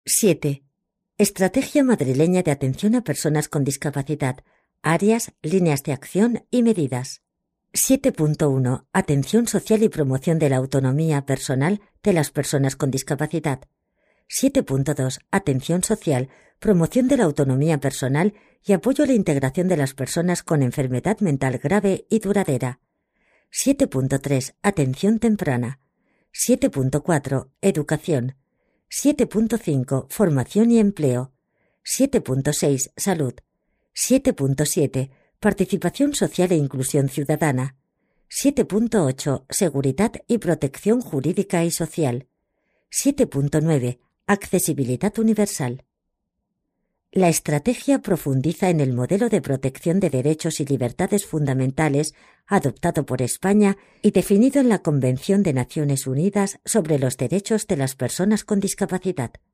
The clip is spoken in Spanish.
7. Estrategia madrileña de atención a personas con discapacidad. Áreas, líneas de acción y medidas. 7.1. Atención social y promoción de la autonomía personal de las personas con discapacidad. 7.2. Atención social, promoción de la autonomía personal y apoyo a la integración de las personas con enfermedad mental grave y duradera. 7.3. Atención temprana. 7.4. Educación. 7.5. Formación y empleo. 7.6. Salud. 7.7. Participación social e inclusión ciudadana. 7.8. Seguridad y protección jurídica y social. 7.9. Accesibilidad universal. La estrategia profundiza en el modelo de protección de derechos y libertades fundamentales adoptado por España y definido en la Convención de Naciones Unidas sobre los Derechos de las Personas con Discapacidad.